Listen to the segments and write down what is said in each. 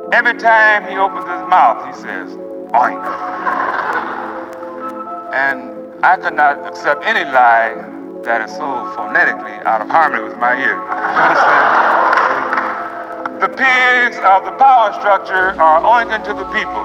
Every time he opens his mouth, he says, oink. And I could not accept any lie that is so phonetically out of harmony with my ear. The pigs of the power structure are oinking to the people.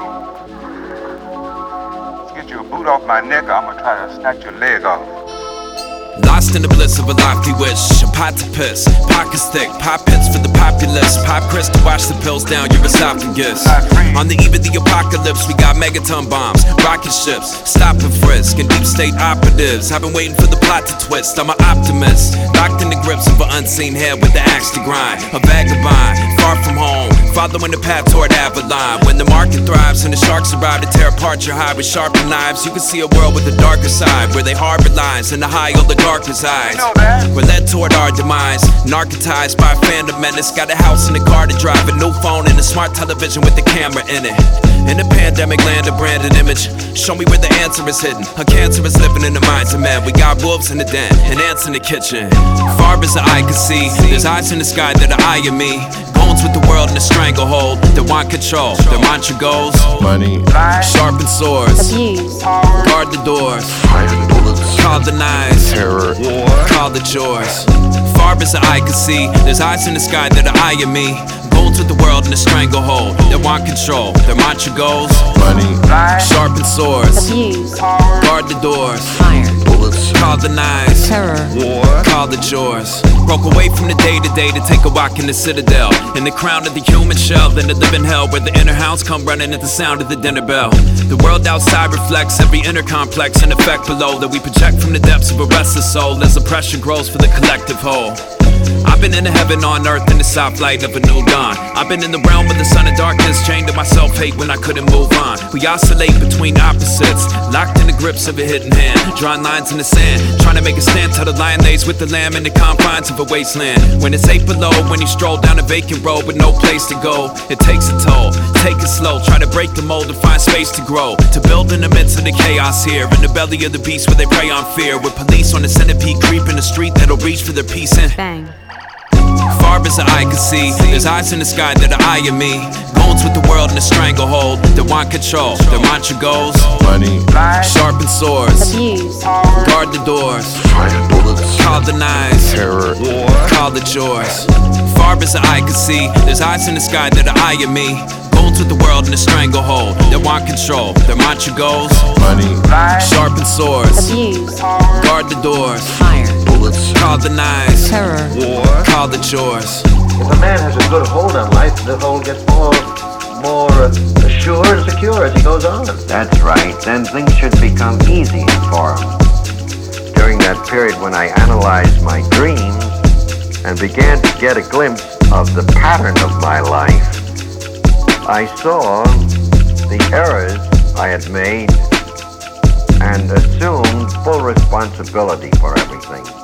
Let's get you a boot off my neck, or I'm gonna try to snatch your leg off. Lost in the bliss of a lofty wish, a pot to piss, pockets thick, pop hits for the populace, pop Chris to wash the pills down your esophagus. On the eve of the apocalypse, we got megaton bombs, rocket ships, stop and frisk, and deep state operatives. I've been waiting for the plot to twist, I'm an optimist, locked in the grips of an unseen head with the axe to grind, a vagabond, far from home, following the path toward Avalon. When the market thrives and the sharks arrive to tear apart your hide with sharpened knives, you can see a world with a darker side, where they harbor lines and the high oligarch resides. We're led toward our demise, narcotized by a phantom menace. Got a house and a car to drive, a new phone and a smart television with a camera in it. In the pandemic land, a branded image. Show me where the answer is hidden. A cancer is living in the minds of men. We got wolves in the den and ants in the kitchen. Far as the eye can see, there's eyes in the sky that are eyeing me. Bones with the world in a stranglehold that want control. Their mantra goes: money, sharpen swords, abuse, guard the doors, call the knives, terror, call the chores. Far as the eye can see, there's eyes in the sky that are eyeing me. Bones with the world in a stranglehold that want control. Their mantra goes: money, sharpen swords, abuse, guard the doors, fire, bullets, call the knives, terror, call the chores. Broke away from the day-to-day to take a walk in the citadel, in the crown of the human shell, in the living hell, where the inner hounds come running at the sound of the dinner bell. The world outside reflects every inner complex and effect below that we project from the depths of a restless soul as the pressure grows for the collective whole. I've been in the heaven on earth in the soft light of a new dawn. I've been in the realm of the sun of darkness, chained to my self-hate when I couldn't move on. We oscillate between opposites, locked in the grips of a hidden hand, drawing lines in the sand, trying to make a stand till the lion lays with the lamb in the confines of a wasteland. When it's 8 below, when you stroll down a vacant road with no place to go, it takes a toll. Take it slow, try to break the mold and find space to grow, to build in the midst of the chaos here, in the belly of the beast where they prey on fear, with police on the centipede creeping the street that'll reach for their peace and bang. Far as the eye can see, there's eyes in the sky that are eyeing me. Bones with the world in a stranglehold that want control. Their mantra goes: money, sharpen swords, Abuse, guard the doors, call the knives, terror, call the chores. Far as the eye can see, there's eyes in the sky that are eyeing me. Bones with the world in a stranglehold that want control. Their mantra goes: money, sharpen swords, abuse, guard the doors, fire, call the knives, terror, call the chores. If a man has a good hold on life, the hold gets more assured and secure as he goes on. That's right. Then things should become easy for him. During that period when I analyzed my dreams and began to get a glimpse of the pattern of my life, I saw the errors I had made and assumed full responsibility for everything.